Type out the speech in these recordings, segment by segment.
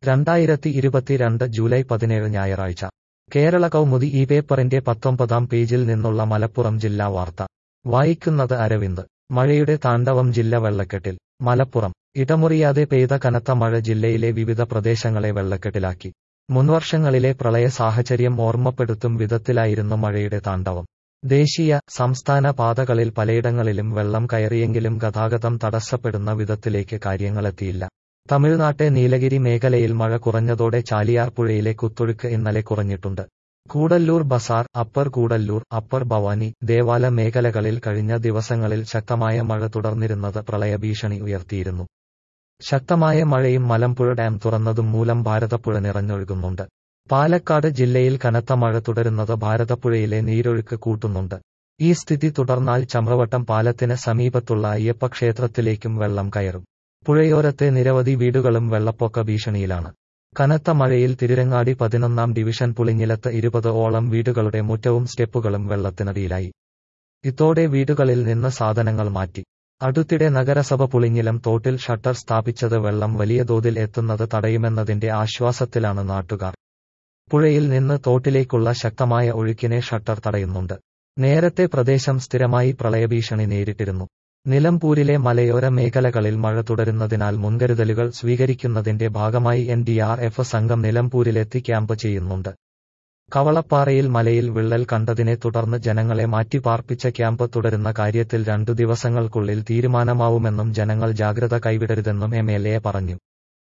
2022 July 17 ഞായറാഴ്ച കേരള കൗമുദി ഈ പേപ്പറിന്റെ 19-ാം പേജിൽ നിന്നുള്ള മലപ്പുറം ജില്ലാ വാർത്ത വായിക്കുന്നത് അരവിന്ദ്. മഴയുടെ താണ്ഡവം, ജില്ല വെള്ളക്കെട്ടിൽ. മലപ്പുറം. ഇടമുറിയാതെ പെയ്ത കനത്ത മഴ ജില്ലയിലെ വിവിധ പ്രദേശങ്ങളെ വെള്ളക്കെട്ടിലാക്കി. മുൻവർഷങ്ങളിലെ പ്രളയ സാഹചര്യം ഓർമ്മപ്പെടുത്തും വിധത്തിലായിരുന്നു മഴയുടെ താണ്ഡവം. ദേശീയ, സംസ്ഥാന പാതകളിൽ പലയിടങ്ങളിലും വെള്ളം കയറിയെങ്കിലും ഗതാഗതം തടസ്സപ്പെടുന്ന വിധത്തിലേക്ക് കാര്യങ്ങളെത്തിയില്ല. തമിഴ്നാട്ടെ നീലഗിരി മേഖലയിൽ മഴ കുറഞ്ഞതോടെ ചാലിയാർ പുഴയിലെ കുത്തൊഴുക്ക് ഇന്നലെ കുറഞ്ഞിട്ടുണ്ട്. കൂടല്ലൂർ ബസാർ, അപ്പർ കൂടല്ലൂർ, അപ്പർ ഭവാനി, ദേവാല മേഖലകളിൽ കഴിഞ്ഞ ദിവസങ്ങളിൽ ശക്തമായ മഴ തുടർന്നിരുന്നത് പ്രളയഭീഷണി ഉയർത്തിയിരുന്നു. ശക്തമായ മഴയും മലമ്പുഴ ഡാം തുറന്നതും മൂലം ഭാരതപ്പുഴ നിറഞ്ഞൊഴുകുന്നുണ്ട്. പാലക്കാട് ജില്ലയിൽ കനത്ത മഴ തുടരുന്നത് ഭാരതപ്പുഴയിലെ നീരൊഴുക്ക് കൂട്ടുന്നുണ്ട്. ഈ സ്ഥിതി തുടർന്നാൽ ചമ്രവട്ടം പാലത്തിന് സമീപത്തുള്ള അയ്യപ്പക്ഷേത്രത്തിലേക്കും വെള്ളം കയറും. പുഴയോരത്തെ നിരവധി വീടുകളും വെള്ളപ്പൊക്ക ഭീഷണിയിലാണ്. കനത്ത മഴയിൽ തിരുരങ്ങാടി 11-ാം ഡിവിഷൻ പുളിഞ്ഞിലത്ത് 20-ഓളം വീടുകളുടെ മുറ്റവും സ്റ്റെപ്പുകളും വെള്ളത്തിനടിയിലായി. ഇതോടെ വീടുകളിൽ നിന്ന് സാധനങ്ങൾ മാറ്റി. അടുത്തിടെ നഗരസഭ പുളിഞ്ഞിലം തോട്ടിൽ ഷട്ടർ സ്ഥാപിച്ചത് വെള്ളം വലിയ തോതിൽ എത്തുന്നത് തടയുമെന്നതിന്റെ ആശ്വാസത്തിലാണ് നാട്ടുകാർ. പുഴയിൽ നിന്ന് തോട്ടിലേക്കുള്ള ശക്തമായ ഒഴുക്കിനെ ഷട്ടർ തടയുന്നുണ്ട്. നേരത്തെ പ്രദേശം സ്ഥിരമായി പ്രളയഭീഷണി നേരിട്ടിരുന്നു. നിലമ്പൂരിലെ മലയോര മേഖലകളിൽ മഴ തുടരുന്നതിനാൽ മുൻകരുതലുകൾ സ്വീകരിക്കുന്നതിന്റെ ഭാഗമായി NDRF സംഘം നിലമ്പൂരിലെത്തി ക്യാമ്പ് ചെയ്യുന്നുണ്ട്. കവളപ്പാറയിൽ മലയിൽ വിള്ളൽ കണ്ടതിനെ തുടർന്ന് ജനങ്ങളെ മാറ്റിപ്പാർപ്പിച്ച ക്യാമ്പ് തുടരുന്ന കാര്യത്തിൽ 2 ദിവസങ്ങൾക്കുള്ളിൽ തീരുമാനമാവുമെന്നും ജനങ്ങൾ ജാഗ്രത കൈവിടരുതെന്നും MLA പറഞ്ഞു.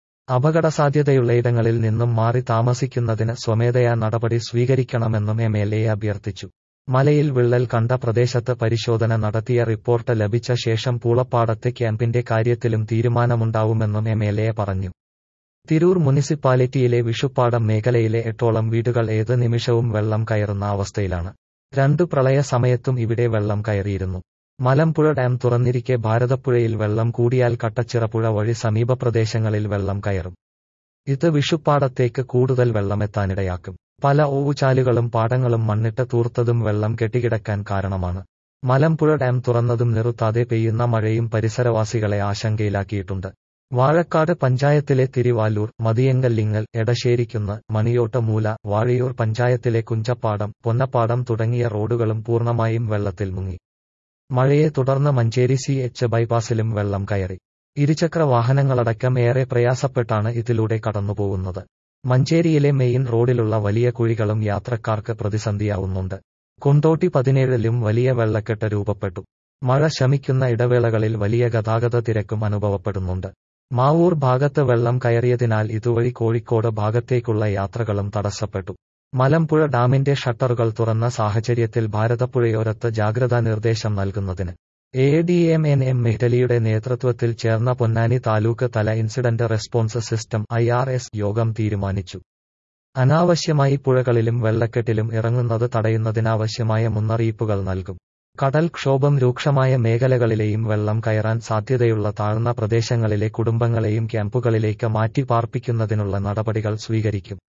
അപകടസാധ്യതയുള്ളയിടങ്ങളിൽ നിന്നും മാറി താമസിക്കുന്നതിന് സ്വമേധയാ നടപടി സ്വീകരിക്കണമെന്നും MLA അഭ്യർത്ഥിച്ചു. മലയിൽ വിള്ളൽ കണ്ട പ്രദേശത്ത് പരിശോധന നടത്തിയ റിപ്പോർട്ട് ലഭിച്ച ശേഷം പൂളപ്പാടത്തെ ക്യാമ്പിന്റെ കാര്യത്തിലും തീരുമാനമുണ്ടാവുമെന്നും MLA പറഞ്ഞു. തിരൂർ മുനിസിപ്പാലിറ്റിയിലെ വിഷുപ്പാടം മേഖലയിലെ 8ഓളം വീടുകൾ ഏത് നിമിഷവും വെള്ളം കയറുന്ന അവസ്ഥയിലാണ്. 2 പ്രളയ സമയത്തും ഇവിടെ വെള്ളം കയറിയിരുന്നു. മലമ്പുഴ ഡാം തുറന്നിരിക്കെ ഭാരതപ്പുഴയിൽ വെള്ളം കൂടിയാൽ കട്ടച്ചിറപ്പുഴ വഴി സമീപ പ്രദേശങ്ങളിൽ വെള്ളം കയറും. ഇത് വിഷുപ്പാടത്തേക്ക് കൂടുതൽ വെള്ളമെത്താനിടയാക്കും. പല ഓവുചാലുകളും പാടങ്ങളും മണ്ണിട്ട് തൂർത്തതും വെള്ളം കെട്ടിക്കിടക്കാൻ കാരണമാണ്. മലമ്പുഴ ഡാം തുറന്നതും നിർത്താതെ പെയ്യുന്ന മഴയും പരിസരവാസികളെ ആശങ്കയിലാക്കിയിട്ടുണ്ട്. വാഴക്കാട് പഞ്ചായത്തിലെ തിരുവാലൂർ, മതിയങ്കല്ലിങ്ങൽ, എടശ്ശേരിക്കുന്ന്, മണിയോട്ടമൂല, വാഴയൂർ പഞ്ചായത്തിലെ കുഞ്ചപ്പാടം, പൊന്നപ്പാടം തുടങ്ങിയ റോഡുകളും പൂർണ്ണമായും വെള്ളത്തിൽ മുങ്ങി. മഴയെ തുടർന്ന് മഞ്ചേരി CH ബൈപ്പാസിലും വെള്ളം കയറി. ഇരുചക്ര വാഹനങ്ങളടക്കം ഏറെ പ്രയാസപ്പെട്ടാണ് ഇതിലൂടെ കടന്നുപോകുന്നത്. മഞ്ചേരിയിലെ മെയിൻ റോഡിലുള്ള വലിയ കുഴികളും യാത്രക്കാർക്ക് പ്രതിസന്ധിയാവുന്നുണ്ട്. കൊണ്ടോട്ടി 17-ലും വലിയ വെള്ളക്കെട്ട് രൂപപ്പെട്ടു. മഴ ശമിക്കുന്ന ഇടവേളകളിൽ വലിയ ഗതാഗത തിരക്കും അനുഭവപ്പെടുന്നുണ്ട്. മാവൂർ ഭാഗത്ത് വെള്ളം കയറിയതിനാൽ ഇതുവഴി കോഴിക്കോട് ഭാഗത്തേക്കുള്ള യാത്രകളും തടസ്സപ്പെട്ടു. മലമ്പുഴ ഡാമിന്റെ ഷട്ടറുകൾ തുറന്ന സാഹചര്യത്തിൽ ഭാരതപ്പുഴയോരത്ത് ജാഗ്രതാ നിർദ്ദേശം നൽകുന്നതിന് ADMNM ഇറ്റലിയുടെ നേതൃത്വത്തിൽ ചേർന്ന പൊന്നാനി താലൂക്ക് തല ഇൻസിഡന്റ് റെസ്പോൺസ് സിസ്റ്റം IRS യോഗം തീരുമാനിച്ചു. അനാവശ്യമായി പുഴകളിലും വെള്ളക്കെട്ടിലും ഇറങ്ങുന്നത് തടയുന്നതിനാവശ്യമായ മുന്നറിയിപ്പുകൾ നൽകും. കടൽക്ഷോഭം രൂക്ഷമായ മേഖലകളിലെയും വെള്ളം കയറാൻ സാധ്യതയുള്ള താഴ്ന്ന പ്രദേശങ്ങളിലെ കുടുംബങ്ങളെയും ക്യാമ്പുകളിലേക്ക് മാറ്റി പാർപ്പിക്കുന്നതിനുള്ള നടപടികൾ സ്വീകരിക്കും.